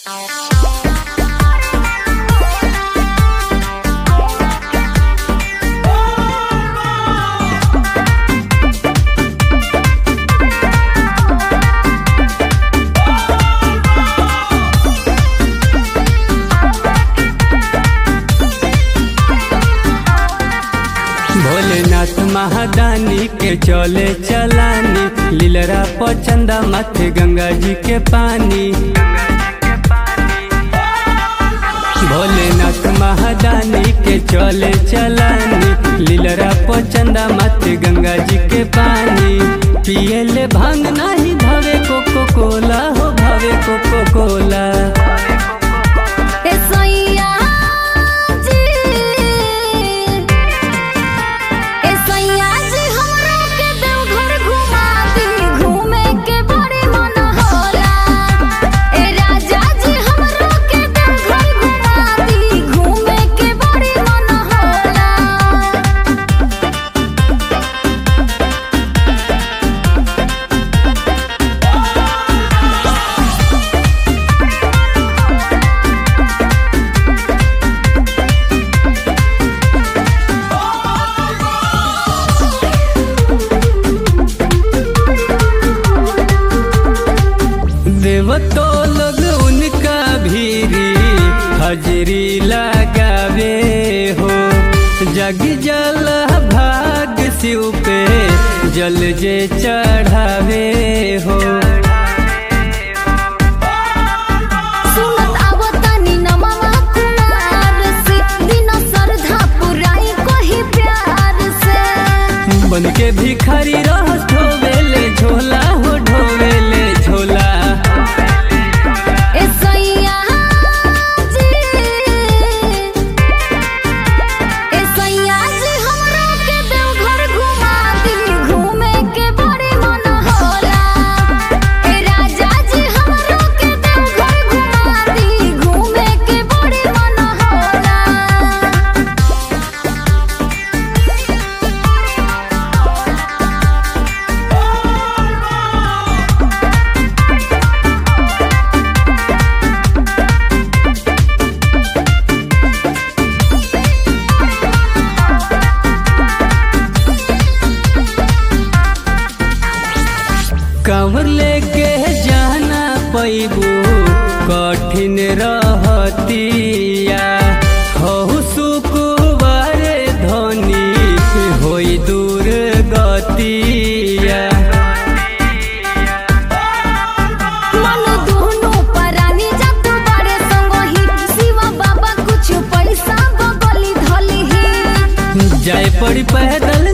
भोलेनाथ महादानी के चले चलानी, लीलरा पचंदा माथे गंगा जी के पानी। भोलेनाथ महादानी के चले चलानी, लीलरा पचंदा माथे गंगा जी के पानी। पियले भांग नहीं भावे कोको कोला हो, भावे कोको कोला। देवतो लोग उनका भीरी हाजिरी लगावे हो, जग जल भाग शिव पे जल जे चढ़ावे हो। बन के भिखारी रह ढोवेले झोला हो, ढोवेले झोला। कांवर लेके जाना पैबू कठिन रहतिया, हो सुकुवार धनी होई दूर गतिया। मन दोनों परानी जात बड़े संगही, शिवा बाबा कुछ पैसा बगली धली ही। जाए पड़ी पैदल